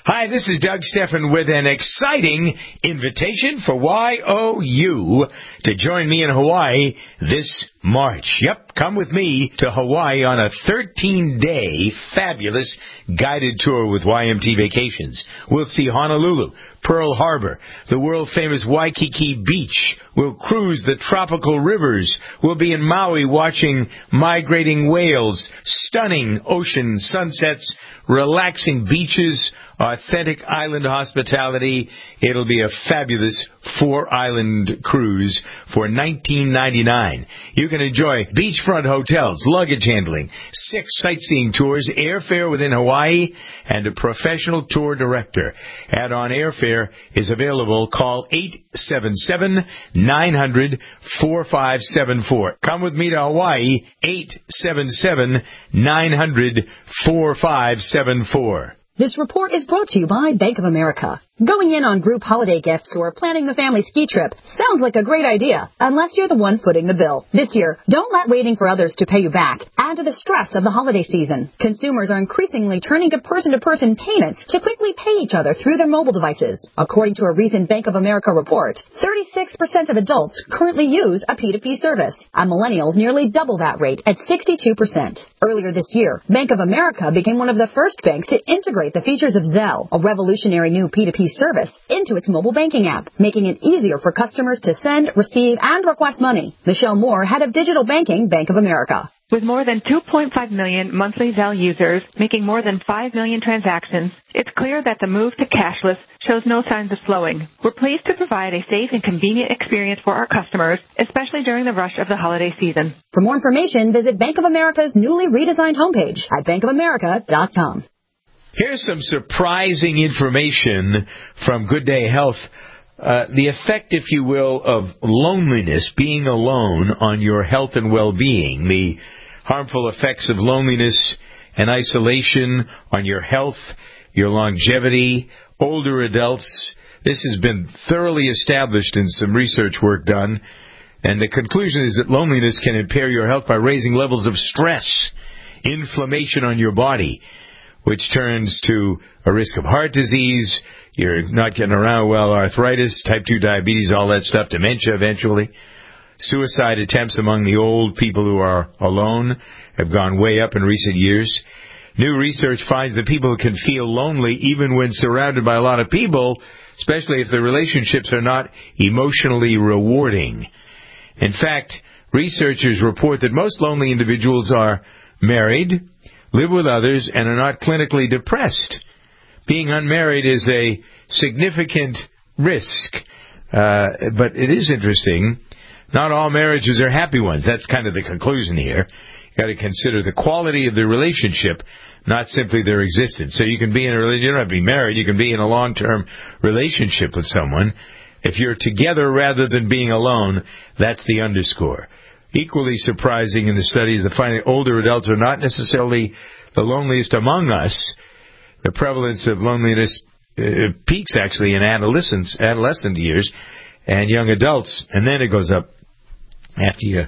Speaker 2: Hi, this is Doug Steffen with an exciting invitation for Y O U to join me in Hawaii this March. Yep, come with me to Hawaii on a thirteen-day fabulous guided tour with Y M T Vacations. We'll see Honolulu, Pearl Harbor, the world-famous Waikiki Beach. We'll cruise the tropical rivers. We'll be in Maui watching migrating whales, stunning ocean sunsets, relaxing beaches, authentic island hospitality. It'll be a fabulous four-island cruise for nineteen ninety-nine dollars. You can enjoy beachfront hotels, luggage handling, six sightseeing tours, airfare within Hawaii, and a professional tour director. Add-on airfare is available. Call eight seven seven, nine hundred, four five seven four. Come with me to Hawaii, eight seven seven, nine hundred, four five seven four.
Speaker 4: This report is brought to you by Bank of America. Going in on group holiday gifts or planning the family ski trip sounds like a great idea, unless you're the one footing the bill. This year, don't let waiting for others to pay you back add to the stress of the holiday season. Consumers are increasingly turning to person-to-person payments to quickly pay each other through their mobile devices. According to a recent Bank of America report, thirty-six percent of adults currently use a P two P service, and millennials nearly double that rate at sixty-two percent. Earlier this year, Bank of America became one of the first banks to integrate the features of Zelle, a revolutionary new P two P service, into its mobile banking app, making it easier for customers to send, receive, and request money. Michelle Moore, head of digital banking, Bank of America.
Speaker 5: With more than two point five million monthly Zelle users making more than five million transactions, it's clear that the move to cashless shows no signs of slowing. We're pleased to provide a safe and convenient experience for our customers, especially during the rush of the holiday season.
Speaker 4: For more information, visit Bank of America's newly redesigned homepage at bank of america dot com.
Speaker 2: Here's some surprising information from Good Day Health. Uh, the effect, if you will, of loneliness, being alone, on your health and well-being. The harmful effects of loneliness and isolation on your health, your longevity, older adults. This has been thoroughly established in some research work done. And the conclusion is that loneliness can impair your health by raising levels of stress, inflammation on your body, which turns to a risk of heart disease. You're not getting around well, arthritis, type two diabetes, all that stuff, dementia eventually. Suicide attempts among the old people who are alone have gone way up in recent years. New research finds that people can feel lonely even when surrounded by a lot of people, especially if the relationships are not emotionally rewarding. In fact, researchers report that most lonely individuals are married, live with others, and are not clinically depressed. Being unmarried is a significant risk. Uh, but it is interesting. Not all marriages are happy ones. That's kind of the conclusion here. You've got to consider the quality of the relationship, not simply their existence. So you can be in a relationship, you don't have to be married, you can be in a long-term relationship with someone. If you're together rather than being alone, that's the underscore. Equally surprising in the study is the finding that older adults are not necessarily the loneliest among us. The prevalence of loneliness uh, peaks actually in adolescence, adolescent years and young adults, and then it goes up after you,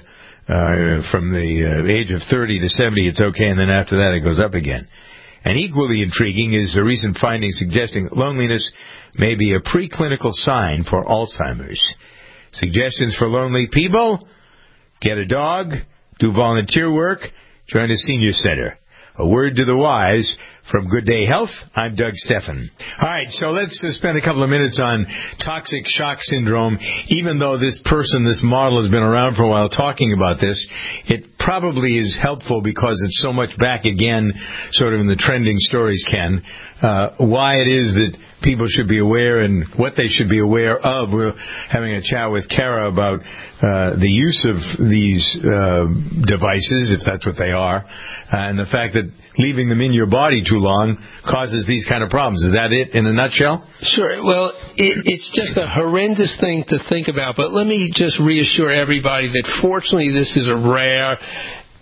Speaker 2: uh, from the uh, age of thirty to seventy, it's okay, and then after that it goes up again. And equally intriguing is a recent finding suggesting that loneliness may be a preclinical sign for Alzheimer's. Suggestions for lonely people: get a dog, do volunteer work, join a senior center. A word to the wise from Good Day Health. I'm Doug Steffen. All right, so let's uh, spend a couple of minutes on toxic shock syndrome. Even though this person, this model, has been around for a while talking about this, it probably is helpful because it's so much back again, sort of in the trending stories, Ken, uh, why it is that people should be aware and what they should be aware of. We're having a chat with Kara about uh, the use of these uh, devices, if that's what they are, and the fact that leaving them in your body too long causes these kind of problems. Is that it in a nutshell?
Speaker 3: Sure. Well, it, it's just a horrendous thing to think about, but let me just reassure everybody that fortunately this is a rare,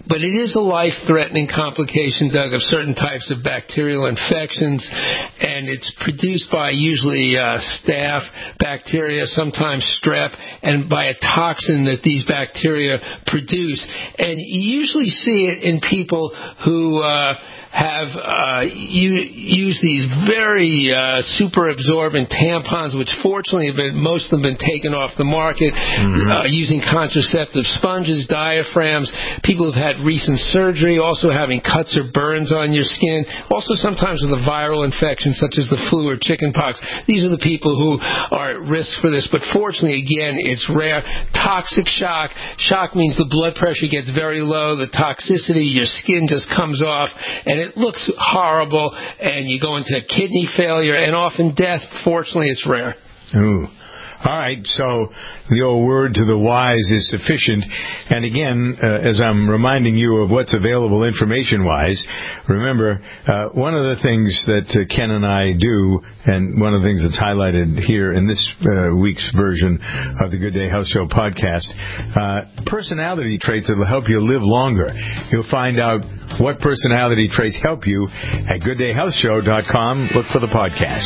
Speaker 3: but it is a life-threatening complication, Doug, of certain types of bacterial infections, and it's produced by usually uh, staph bacteria, sometimes strep, and by a toxin that these bacteria produce. And you usually see it in people who uh, have uh, you, used these very uh, super absorbent tampons, which fortunately have been, most of them have been taken off the market, mm-hmm. uh, using contraceptive sponges, diaphragms, people who've had recent surgery, also having cuts or burns on your skin, also sometimes with a viral infection such as the flu or chickenpox. These are the people who are at risk for this, but fortunately, again, it's rare. Toxic shock. Shock means the blood pressure gets very low, the toxicity, your skin just comes off, and it looks horrible, and you go into kidney failure and often death. Fortunately, it's rare.
Speaker 2: Ooh. All right, so the old word to the wise is sufficient. And again, uh, as I'm reminding you of what's available information-wise, remember, uh, one of the things that uh, Ken and I do, and one of the things that's highlighted here in this uh, week's version of the Good Day Health Show podcast, uh, personality traits that will help you live longer. You'll find out what personality traits help you at good day health show dot com. Look for the podcast.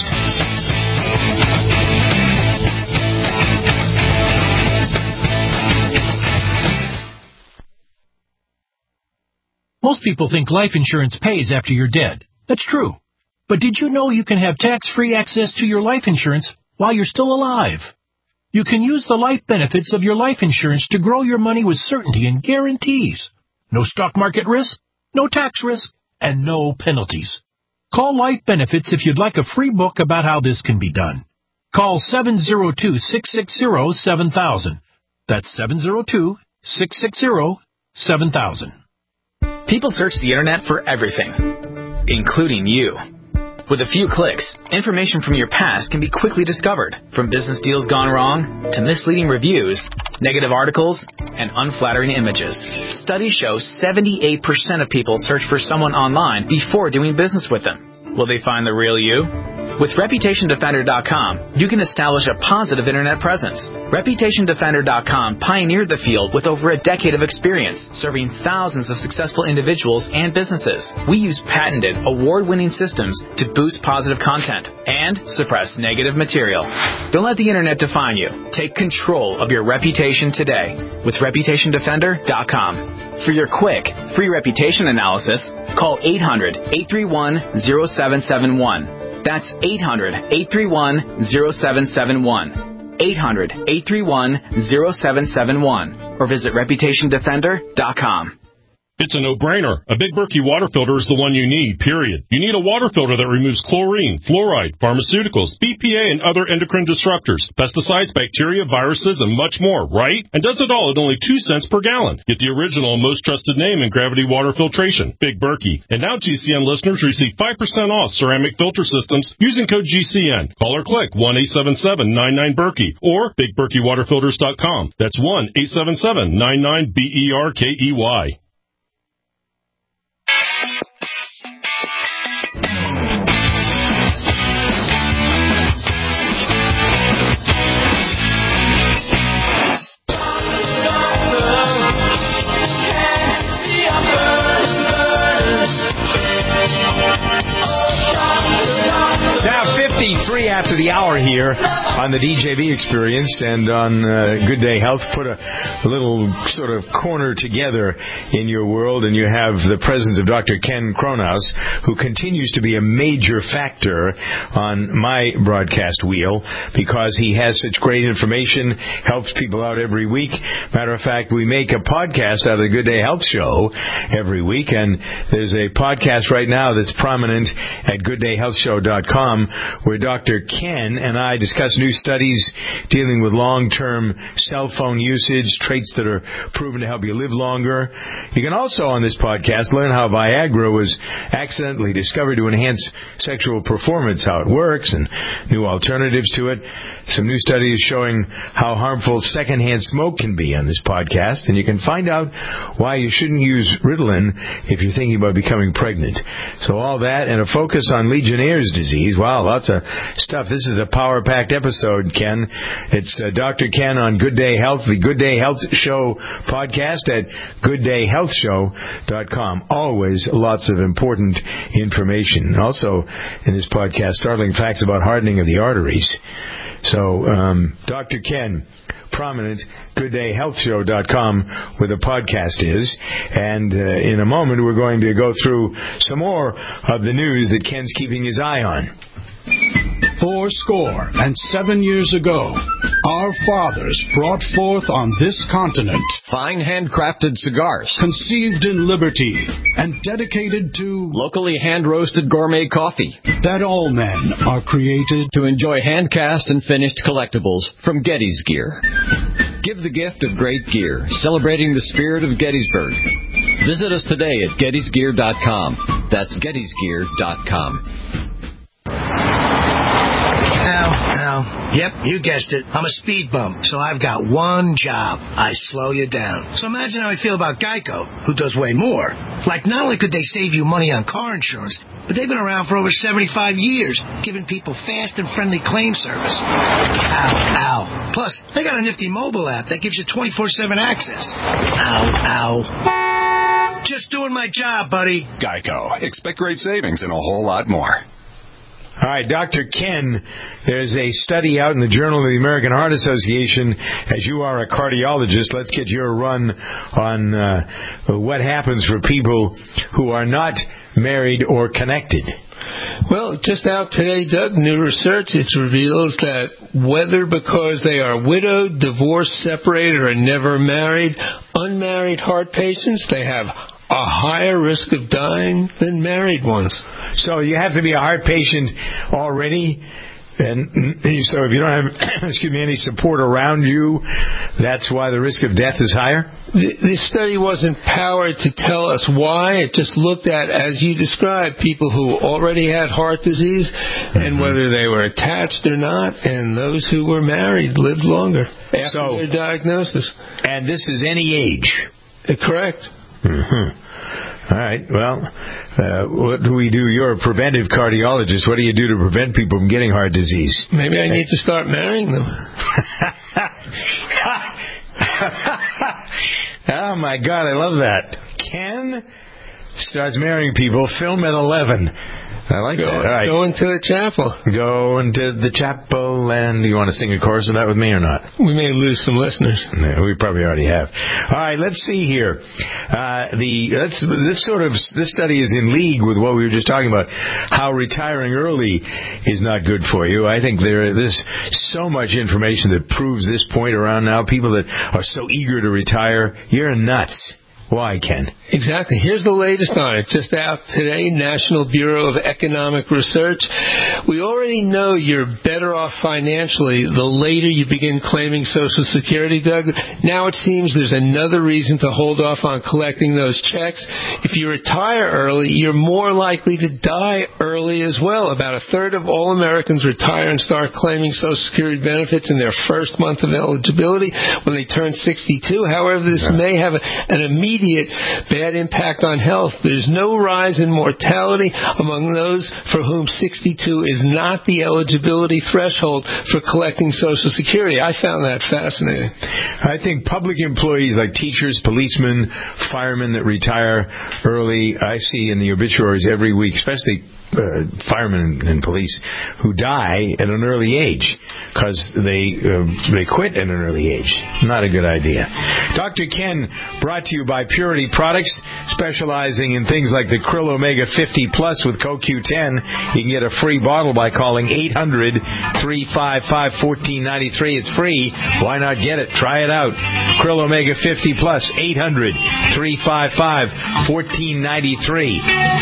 Speaker 6: Most people think life insurance pays after you're dead. That's true. But did you know you can have tax-free access to your life insurance while you're still alive? You can use the life benefits of your life insurance to grow your money with certainty and guarantees. No stock market risk, no tax risk, and no penalties. Call Life Benefits if you'd like a free book about how this can be done. Call seven oh two, six six zero, seven thousand. That's seven oh two, six six zero, seven thousand.
Speaker 8: People search the internet for everything, including you. With a few clicks, information from your past can be quickly discovered, from business deals gone wrong to misleading reviews, negative articles, and unflattering images. Studies show seventy-eight percent of people search for someone online before doing business with them. Will they find the real you? With Reputation Defender dot com, you can establish a positive internet presence. Reputation Defender dot com pioneered the field with over a decade of experience, serving thousands of successful individuals and businesses. We use patented, award-winning systems to boost positive content and suppress negative material. Don't let the internet define you. Take control of your reputation today with Reputation Defender dot com. For your quick, free reputation analysis, call eight hundred, eight three one, zero seven seven one. That's eight hundred, eight three one, zero seven seven one. eight hundred, eight three one, zero seven seven one. Or visit Reputation Defender dot com.
Speaker 23: It's a no-brainer. A Big Berkey water filter is the one you need, period. You need a water filter that removes chlorine, fluoride, pharmaceuticals, B P A, and other endocrine disruptors, pesticides, bacteria, viruses, and much more, right? And does it all at only two cents per gallon. Get the original and most trusted name in gravity water filtration, Big Berkey. And now G C N listeners receive five percent off ceramic filter systems using code G C N. Call or click one eight seven seven, nine nine, Berkey or big berkey water filters dot com. That's one eight seven seven, nine nine, B E R K E Y.
Speaker 2: Three after the hour here on the D J V Experience and on uh, Good Day Health. Put a, a little sort of corner together in your world, and you have the presence of Doctor Ken Kronos, who continues to be a major factor on my broadcast wheel because he has such great information, helps people out every week. Matter of fact, we make a podcast out of the Good Day Health Show every week, and there's a podcast right now that's prominent at good day health show dot com where Doctor Ken and I discuss new studies dealing with long-term cell phone usage, traits that are proven to help you live longer. You can also, on this podcast, learn how Viagra was accidentally discovered to enhance sexual performance, how it works, and new alternatives to it. Some new studies showing how harmful secondhand smoke can be on this podcast, and you can find out why you shouldn't use Ritalin if you're thinking about becoming pregnant. So all that and a focus on Legionnaire's disease. Wow, lots of stuff. This is a power-packed episode, Ken. It's uh, Doctor Ken on Good Day Health, the Good Day Health Show podcast at good day health show dot com. Always lots of important information. Also, in this podcast, startling facts about hardening of the arteries. So, um, Doctor Ken, prominent, good day health show dot com, where the podcast is. And uh, in a moment, we're going to go through some more of the news that Ken's keeping his eye on.
Speaker 15: Four score and seven years ago, our fathers brought forth on this continent
Speaker 16: fine handcrafted cigars,
Speaker 15: conceived in liberty and dedicated to
Speaker 16: locally hand-roasted gourmet coffee,
Speaker 15: that all men are created
Speaker 16: to enjoy hand-cast and finished collectibles from Getty's Gear. Give the gift of great gear, celebrating the spirit of Gettysburg. Visit us today at gettys gear dot com. That's gettys gear dot com.
Speaker 7: Ow, ow. Yep, you guessed it. I'm a speed bump, so I've got one job. I slow you down. So imagine how I feel about Geico, who does way more. Like, not only could they save you money on car insurance, but they've been around for over seventy-five years, giving people fast and friendly claim service. Ow, ow. Plus, they got a nifty mobile app that gives you twenty-four seven access. Ow, ow. Just doing my job, buddy.
Speaker 9: Geico. Expect great savings and a whole lot more.
Speaker 2: All right, Doctor Ken, there's a study out in the Journal of the American Heart Association. As you are a cardiologist, let's get your run on uh, what happens for people who are not married or connected.
Speaker 3: Well, just out today, Doug, new research, it reveals that whether because they are widowed, divorced, separated, or never married, unmarried heart patients, they have a higher risk of dying than married ones.
Speaker 2: So you have to be a heart patient already, and so if you don't have, excuse me, any support around you, that's why the risk of death is higher?
Speaker 3: This study wasn't powered to tell us why. It just looked at, as you described, people who already had heart disease and whether they were attached or not, and those who were married lived longer after so, their diagnosis.
Speaker 2: And this is any age?
Speaker 3: Uh, correct.
Speaker 2: Mm-hmm. All right. Well, uh, what do we do? You're a preventive cardiologist. What do you do to prevent people from getting heart disease?
Speaker 3: Maybe I need to start marrying them.
Speaker 2: Oh, my God. I love that. Ken starts marrying people. Film at eleven. I like
Speaker 3: go,
Speaker 2: that. All right.
Speaker 3: Go into the chapel.
Speaker 2: Go into the chapel, and do you want to sing a chorus of that with me or not?
Speaker 3: We may lose some listeners.
Speaker 2: No, we probably already have. All right, let's see here. Uh, the let's, this sort of this study is in league with what we were just talking about. How retiring early is not good for you. I think there there's so much information that proves this point around now. People that are so eager to retire, you're nuts. Why, Ken?
Speaker 3: Exactly. Here's the latest on it. Just out today, National Bureau of Economic Research. We already know you're better off financially the later you begin claiming Social Security, Doug. Now it seems there's another reason to hold off on collecting those checks. If you retire early, you're more likely to die early as well. About a third of all Americans retire and start claiming Social Security benefits in their first month of eligibility when they turn sixty-two. However, this yeah. may have an immediate bad impact on health. There's no rise in mortality among those for whom sixty-two is not the eligibility threshold for collecting Social Security. I found that fascinating.
Speaker 2: I think public employees like teachers, policemen, firemen that retire early, I see in the obituaries every week, especially uh, firemen and police who die at an early age because they uh, they quit at an early age. Not a good idea. Doctor Ken, brought to you by Purity Products, specializing in things like the Krill Omega fifty Plus with Co Q ten. You can get a free bottle by calling eight hundred, three five five, one four nine three. It's free. Why not get it? Try it out. Krill Omega fifty Plus, eight hundred, three five five, one four nine three.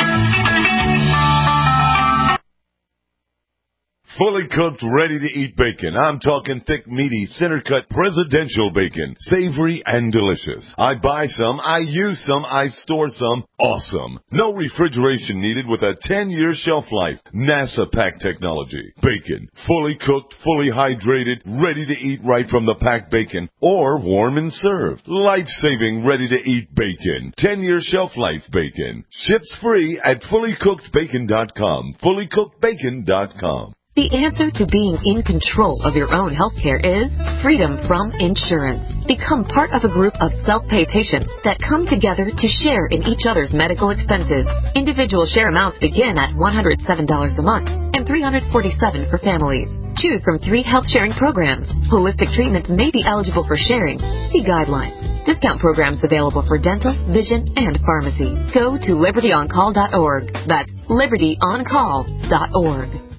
Speaker 10: Fully cooked, ready-to-eat bacon. I'm talking thick, meaty, center-cut presidential bacon. Savory and delicious. I buy some, I use some, I store some. Awesome. No refrigeration needed with a ten-year shelf life. NASA pack technology. Bacon. Fully cooked, fully hydrated, ready to eat right from the packed bacon. Or warm and served. Life-saving, ready-to-eat bacon. ten-year shelf life bacon. Ships free at fully cooked bacon dot com. fully cooked bacon dot com.
Speaker 1: The answer to being in control of your own healthcare is freedom from insurance. Become part of a group of self-pay patients that come together to share in each other's medical expenses. Individual share amounts begin at one hundred seven dollars a month and three hundred forty-seven dollars for families. Choose from three health sharing programs. Holistic treatments may be eligible for sharing. See guidelines. Discount programs available for dental, vision, and pharmacy. Go to liberty on call dot org. That's liberty on call dot org.